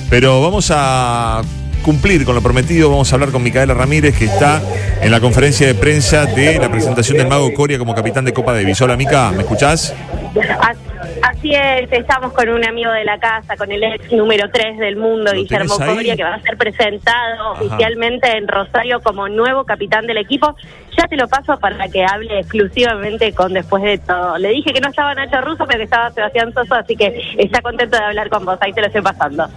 Pero vamos a cumplir con lo prometido. Vamos a hablar con Micaela Ramírez, que está en la conferencia de prensa de la presentación del Mago Coria como capitán de Copa Davis. Hola, Mica, ¿me escuchás? Así es, estamos con un amigo de la casa, con el ex número 3 del mundo, Guillermo Coria, que va a ser presentado oficialmente en Rosario como nuevo capitán del equipo. Ya te lo paso para que hable exclusivamente con Después de Todo. Le dije que no estaba Nacho Russo, pero que estaba Sebastián Soso, así que está contento de hablar con vos. Ahí te lo estoy pasando.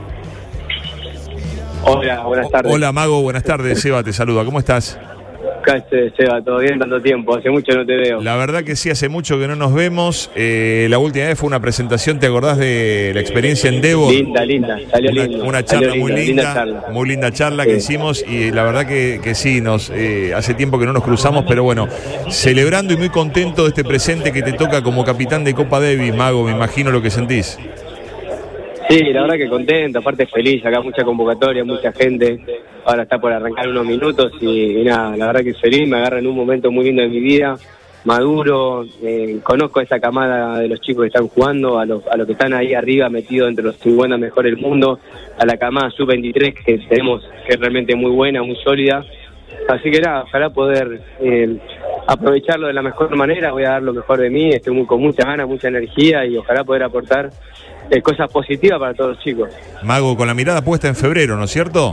Hola, buenas tardes. Hola, Mago, buenas tardes. Seba te saluda. ¿Cómo estás? Seba, ¿todo bien? Tanto tiempo, hace mucho no te veo. La verdad que sí, hace mucho que no nos vemos. La última vez fue una presentación, ¿te acordás de la experiencia en Devo? Linda, salió lindo. Una charla salió muy linda, muy linda charla que hicimos, y la verdad que sí, hace tiempo que no nos cruzamos, pero bueno, celebrando y muy contento de este presente que te toca como capitán de Copa Davis, Mago, me imagino lo que sentís. Sí, la verdad que contento, aparte feliz, acá mucha convocatoria, mucha gente, ahora está por arrancar unos minutos y nada, la verdad que feliz, me agarra en un momento muy lindo de mi vida, maduro, conozco a esa camada de los chicos que están jugando, a los que están ahí arriba metidos entre los 50 mejores del mundo, a la camada sub-23 que tenemos, que es realmente muy buena, muy sólida, así que nada, ojalá poder aprovecharlo de la mejor manera, voy a dar lo mejor de mí, estoy con mucha ganas, mucha energía y ojalá poder aportar cosas positivas para todos los chicos. Mago, con la mirada puesta en febrero, ¿no es cierto?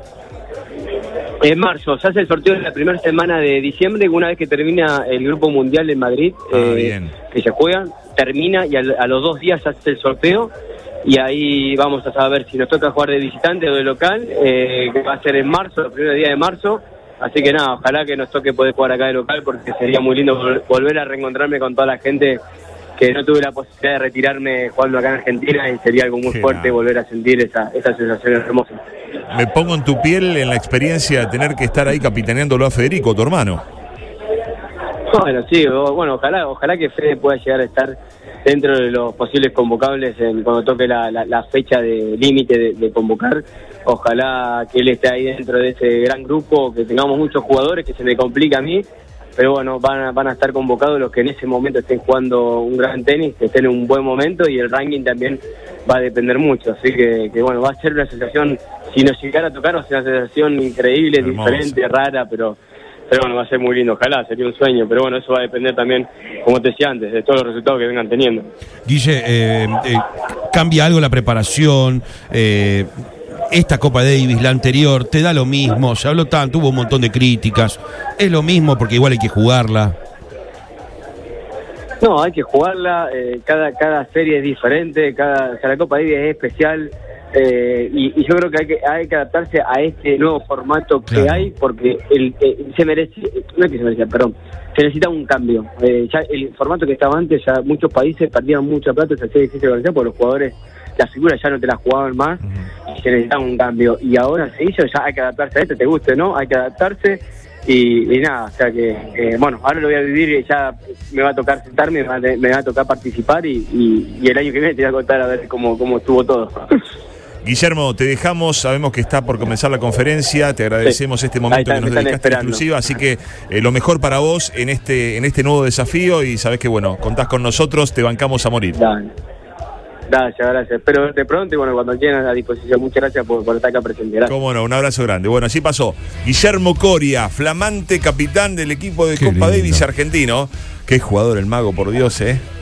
En marzo, se hace el sorteo de la primera semana de diciembre, una vez que termina el Grupo Mundial en Madrid, que se juega, termina y a los 2 días se hace el sorteo y ahí vamos a saber si nos toca jugar de visitante o de local, que va a ser en marzo, el primer día de marzo. Así que nada, ojalá que nos toque poder jugar acá de local porque sería muy lindo volver a reencontrarme con toda la gente que no tuve la posibilidad de retirarme jugando acá en Argentina y sería algo muy fuerte volver a sentir esa sensación hermosa. Me pongo en tu piel en la experiencia de tener que estar ahí capitaneándolo a Federico, tu hermano. Bueno, sí, ojalá que Fede pueda llegar a estar dentro de los posibles convocables cuando toque la fecha de límite de convocar. Ojalá que él esté ahí dentro de ese gran grupo, que tengamos muchos jugadores, que se me complica a mí. Pero bueno, van a estar convocados los que en ese momento estén jugando un gran tenis, que estén en un buen momento y el ranking también va a depender mucho. Así que bueno, va a ser una sensación, si nos llegara a tocar, va a ser una sensación increíble, hermosa, diferente, rara, pero bueno, va a ser muy lindo. Ojalá, sería un sueño, pero bueno, eso va a depender también, como te decía antes, de todos los resultados que vengan teniendo. Guille, ¿cambia algo la preparación? Esta Copa Davis, la anterior, te da lo mismo, se habló tanto, hubo un montón de críticas, es lo mismo porque igual hay que jugarla. No, hay que jugarla, cada serie es diferente, cada Copa Davis es especial, y yo creo que hay que adaptarse a este nuevo formato que hay, porque se necesita un cambio. Ya el formato que estaba antes, ya muchos países perdían mucha plata, se hacía difícil organizar porque los jugadores, las figuras ya no te las jugaban más, y se necesitaba un cambio. Y ahora se hizo, ya hay que adaptarse a esto, te guste o no, hay que adaptarse. Y nada, o sea que, bueno, ahora lo voy a vivir y ya me va a tocar sentarme, me va a tocar participar y el año que viene te voy a contar a ver cómo estuvo todo. Guillermo, te dejamos, sabemos que está por comenzar la conferencia, te agradecemos este momento que nos dedicaste en exclusiva, así que lo mejor para vos en este nuevo desafío y sabés que bueno, contás con nosotros, te bancamos a morir. Gracias. Espero verte pronto y bueno, cuando quieran a disposición. Muchas gracias por estar acá presente. Gracias. Cómo no, un abrazo grande. Bueno, así pasó Guillermo Coria, flamante capitán del equipo de Copa Davis argentino. Qué jugador el Mago, por Dios,